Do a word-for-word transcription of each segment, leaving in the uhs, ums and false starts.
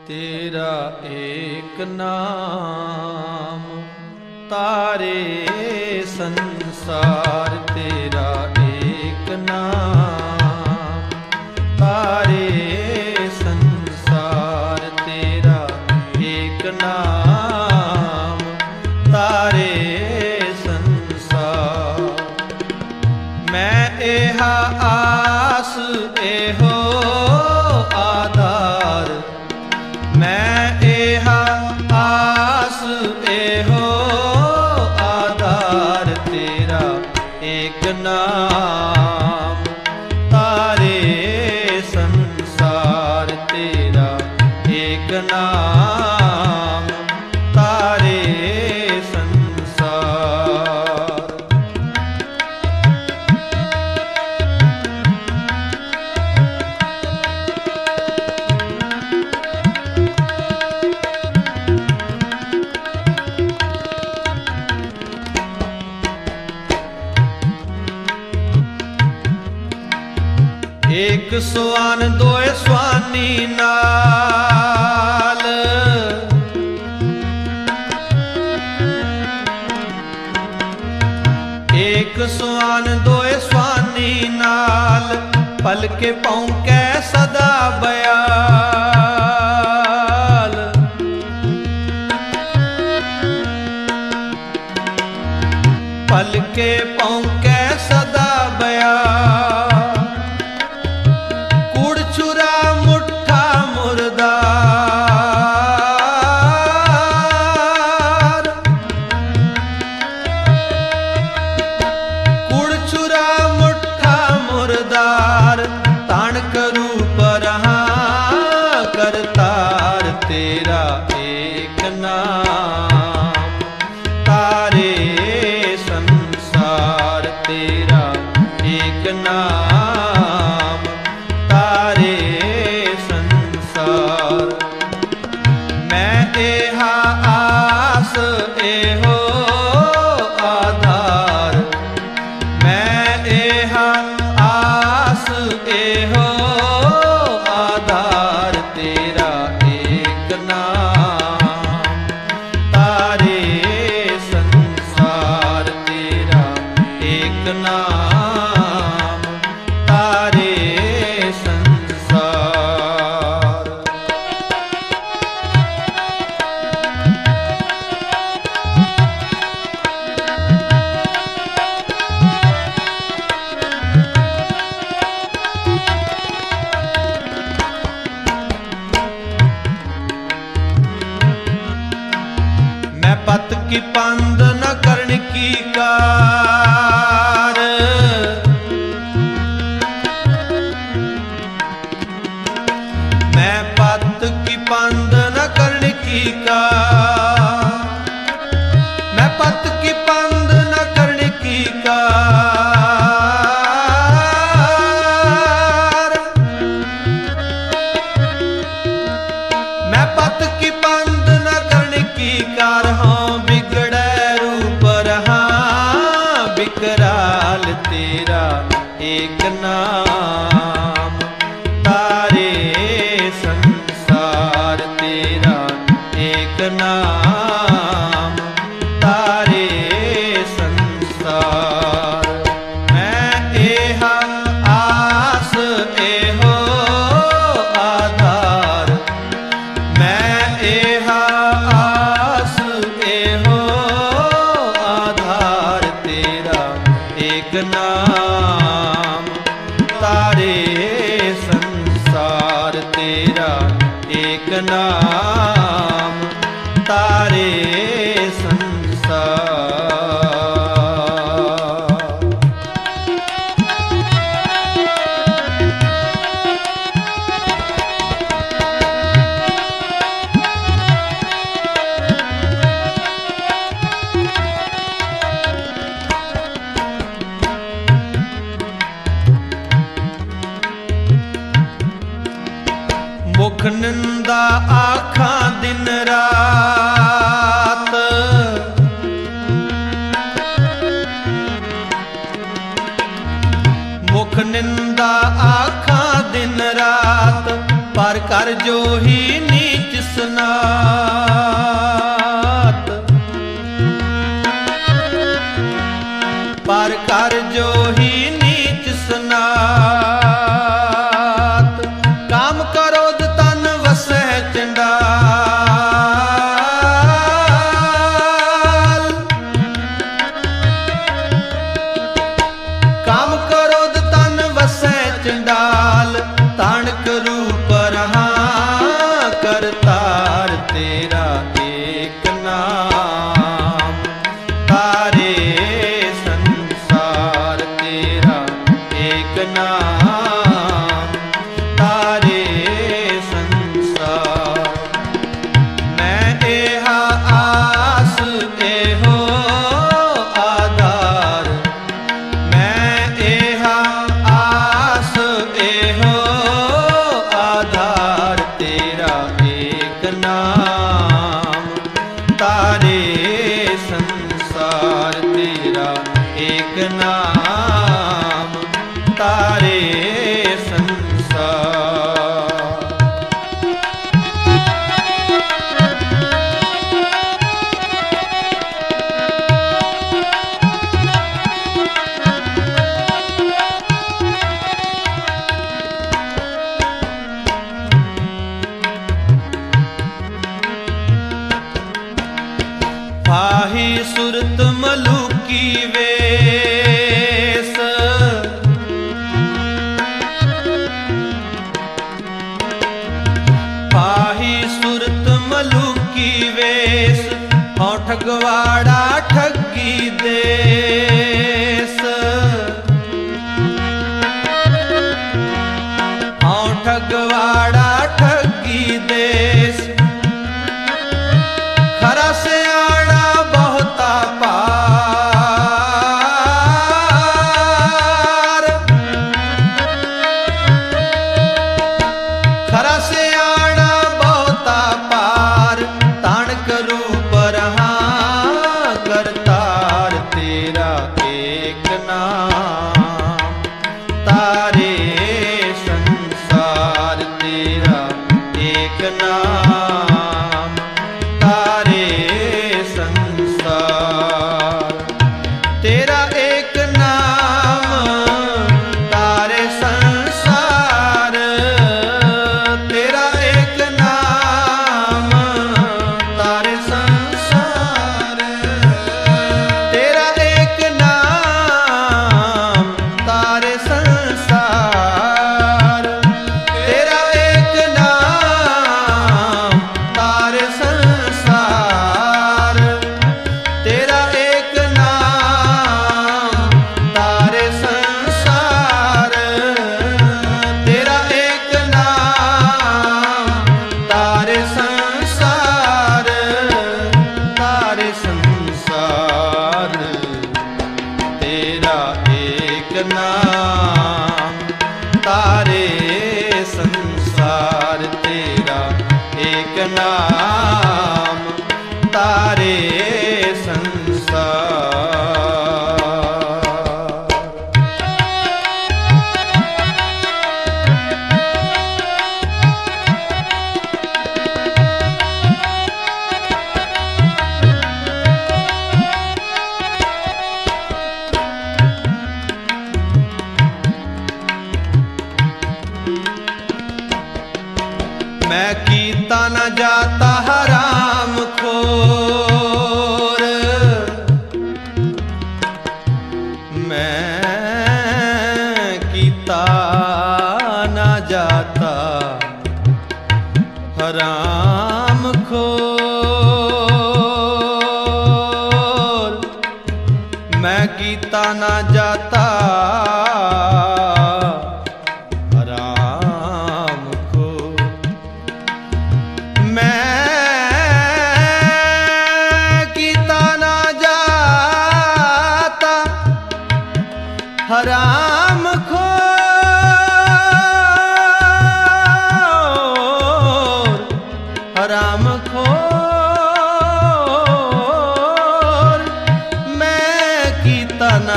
तेरा एक नाम तारे संसार, तेरा एक नाम तारे संसार, तेरा एक नाम तारे संसार। मैं एहा आस एहो आधार, मैं एहा आस एहो आधार, तेरा एक नाम तारे संसार, तेरा एक नाम तारे संसार। एक सुआन दोए सुआनी नाल, एक सुआन दोए सुआनी नाल, पल के पौंके सदा बयाल। पल के पौंके सदा बयाल, चुरा मुठा मुर्दार, कुड़ चुरा मुठा मुर्दार, तान करू पर हाँ करतार, तेरा एक नाम तारे संसार, तेरा एक नाम तारे संसार। मैं एहा आस एहो आधार, मैं एहा आस एहो आधार, तेरा एक नाम तारे संसार, तेरा एक नाम तारे संसार। मैं पत की पंद न करन की कार, मैं पत की पंद न करन की कार, मैं पत की पंद न करन की कार, मैं पत की पंद न करन की कार। हाँ बिगड़े रूप रहा बिकराल, तेरा एक नाम तारे संसार, तेरा एक नाम तारे संसार। मैं एहा आस एहो आधार, मैं एहा आस एहो आधार, तेरा एक नाम तारे संसार, तेरा एक नाम तारे संसार। मुख निंदा आखां दिन रात, मुख निंदा आखां दिन रात, पर कर जो ही नीच सनात, पर कर जो ही नीच सनात। काम करोध तन वसै चंडाल, काम करोध तन वसै चंडाल। ताणक रूप रहा करतार तेरा एक नाम, तारे संसार तेरा एक नाम, तारे संसार। मैं एहा आस एहो आधार, मैं एहा आस एहो आधार तेरा एक नाम, तारे संसार तेरा एक नाम, तारे संसार। फाही सुरत मलुकी वेश, फाही सुरत मलुकी वेश। हाँ ठगवाड़ा ठगी देश, हाँ ठगवाड़ा ठगी देश। खरा से आड़ा बहुता पार, खरा से आड़ा बहुता पार। ताणक रूप रहा करतार तेरा एक नाम, तारे संसार तेरा एक नाम, तारे संसार। तेरा एक नाम तारे संसार, तेरा एक नाम तारे संसार, तेरा एक नाम तारे संसार, तेरा एक नाम तारे संसार, तेरा एक नाम तारे संसार, तेरा एक नाम तारे संसार, तारे संसार। तेरा एक नाम तारे संसार, तेरा एक नाम तारे संसार। मैं कीता न जाता हराम खोर, मैं कीता न जाता हराम खोर, मैं कीता न जाता हराम खोर। मैं कीता न जाता हराम खोर, हराम खोर। मैं कीता न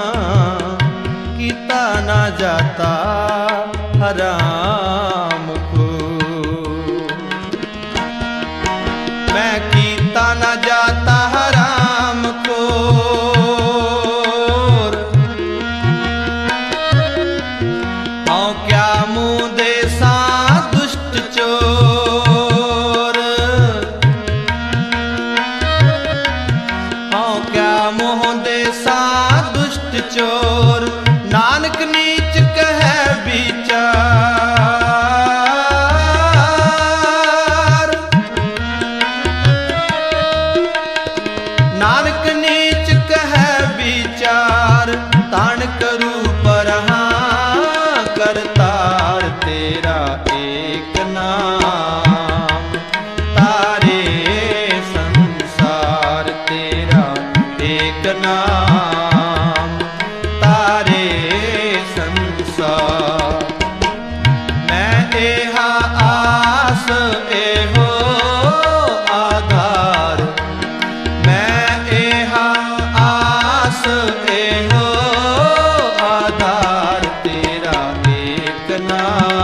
कीता न जाता हराम खोर। का।